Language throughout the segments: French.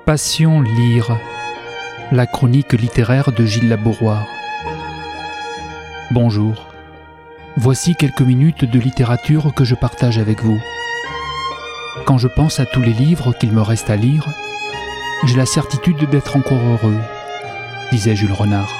Passion lire, la chronique littéraire de Gilles Labouroire. Bonjour, voici quelques minutes de littérature que je partage avec vous. Quand je pense à tous les livres qu'il me reste à lire, j'ai la certitude d'être encore heureux, disait Jules Renard.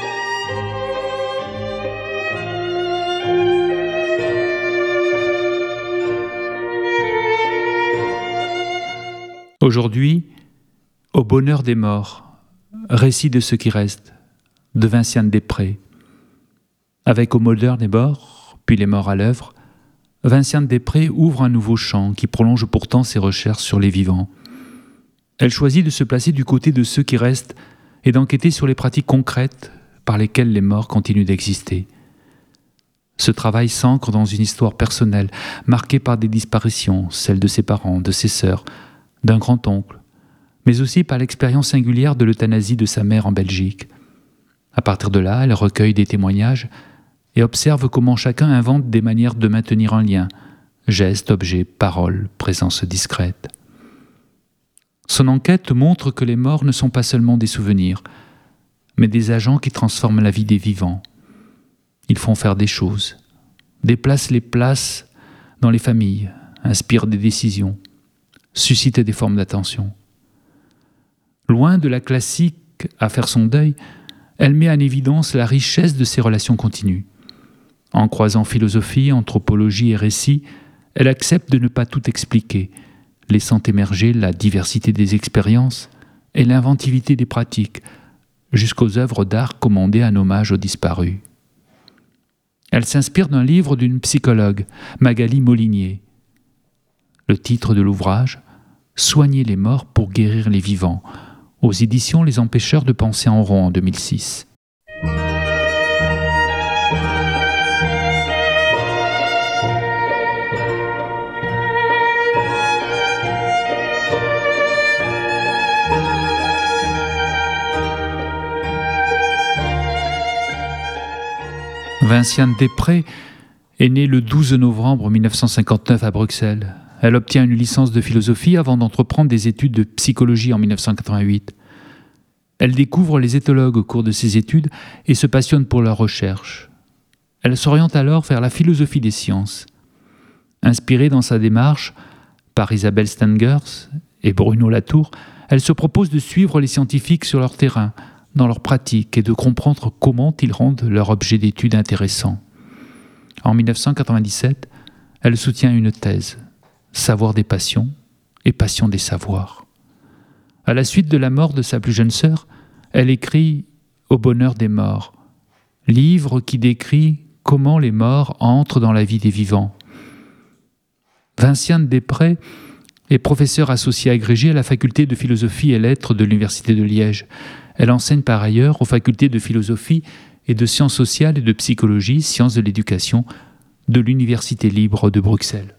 Aujourd'hui, Au bonheur des morts, récit de ce qui reste, de Vinciane Després. Avec Au bonheur des morts, puis Les morts à l'œuvre, Vinciane Després ouvre un nouveau champ qui prolonge pourtant ses recherches sur les vivants. Elle choisit de se placer du côté de ceux qui restent et d'enquêter sur les pratiques concrètes par lesquelles les morts continuent d'exister. Ce travail s'ancre dans une histoire personnelle, marquée par des disparitions, celles de ses parents, de ses sœurs, d'un grand-oncle, mais aussi par l'expérience singulière de l'euthanasie de sa mère en Belgique. À partir de là, elle recueille des témoignages et observe comment chacun invente des manières de maintenir un lien, gestes, objets, paroles, présence discrète. Son enquête montre que les morts ne sont pas seulement des souvenirs, mais des agents qui transforment la vie des vivants. Ils font faire des choses, déplacent les places dans les familles, inspirent des décisions, suscitent des formes d'attention. Loin de la classique à faire son deuil, elle met en évidence la richesse de ses relations continues. En croisant philosophie, anthropologie et récit, elle accepte de ne pas tout expliquer, laissant émerger la diversité des expériences et l'inventivité des pratiques, jusqu'aux œuvres d'art commandées en hommage aux disparus. Elle s'inspire d'un livre d'une psychologue, Magali Molinier. Le titre de l'ouvrage, « Soigner les morts pour guérir les vivants », aux éditions Les Empêcheurs de penser en rond en 2006. Vinciane Després est née le 12 novembre 1959 à Bruxelles. Elle obtient une licence de philosophie avant d'entreprendre des études de psychologie en 1988. Elle découvre les éthologues au cours de ses études et se passionne pour leur recherche. Elle s'oriente alors vers la philosophie des sciences. Inspirée dans sa démarche par Isabelle Stengers et Bruno Latour, elle se propose de suivre les scientifiques sur leur terrain, dans leurs pratiques et de comprendre comment ils rendent leur objet d'étude intéressant. En 1997, elle soutient une thèse, Savoir des passions et passion des savoirs. À la suite de la mort de sa plus jeune sœur, elle écrit Au bonheur des morts, livre qui décrit comment les morts entrent dans la vie des vivants. Vinciane Després est professeure associée agrégée à la faculté de philosophie et lettres de l'Université de Liège. Elle enseigne par ailleurs aux facultés de philosophie et de sciences sociales et de psychologie, sciences de l'éducation de l'Université libre de Bruxelles.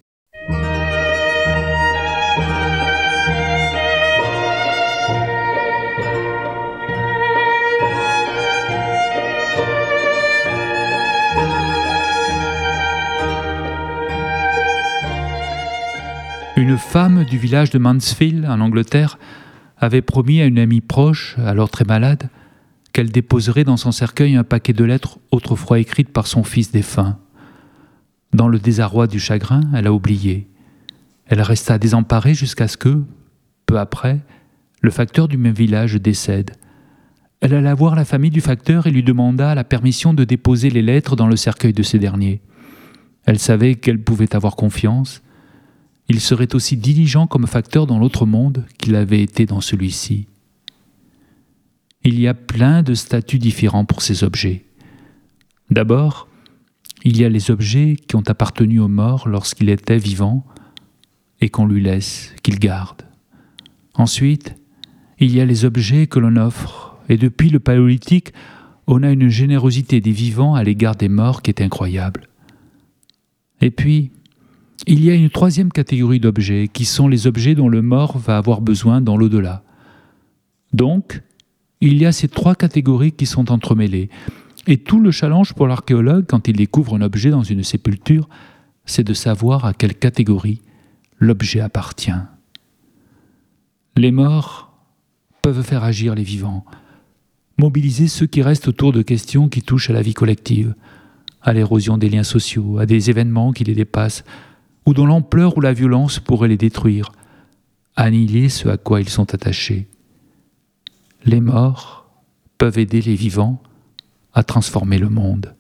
Une femme du village de Mansfield, en Angleterre, avait promis à une amie proche, alors très malade, qu'elle déposerait dans son cercueil un paquet de lettres autrefois écrites par son fils défunt. Dans le désarroi du chagrin, elle a oublié. Elle resta désemparée jusqu'à ce que, peu après, le facteur du même village décède. Elle alla voir la famille du facteur et lui demanda la permission de déposer les lettres dans le cercueil de ces derniers. Elle savait qu'elle pouvait avoir confiance. Il serait aussi diligent comme facteur dans l'autre monde qu'il avait été dans celui-ci. Il y a plein de statuts différents pour ces objets. D'abord, il y a les objets qui ont appartenu aux morts lorsqu'il était vivant et qu'on lui laisse, qu'il garde. Ensuite, il y a les objets que l'on offre, et depuis le Paléolithique, on a une générosité des vivants à l'égard des morts qui est incroyable. Et puis, il y a une troisième catégorie d'objets, qui sont les objets dont le mort va avoir besoin dans l'au-delà. Donc, il y a ces trois catégories qui sont entremêlées. Et tout le challenge pour l'archéologue, quand il découvre un objet dans une sépulture, c'est de savoir à quelle catégorie l'objet appartient. Les morts peuvent faire agir les vivants, mobiliser ceux qui restent autour de questions qui touchent à la vie collective, à l'érosion des liens sociaux, à des événements qui les dépassent, ou dont l'ampleur ou la violence pourrait les détruire, annihiler ce à quoi ils sont attachés. Les morts peuvent aider les vivants à transformer le monde.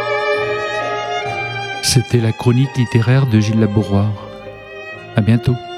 C'était la chronique littéraire de Gilles Labouroire. À bientôt.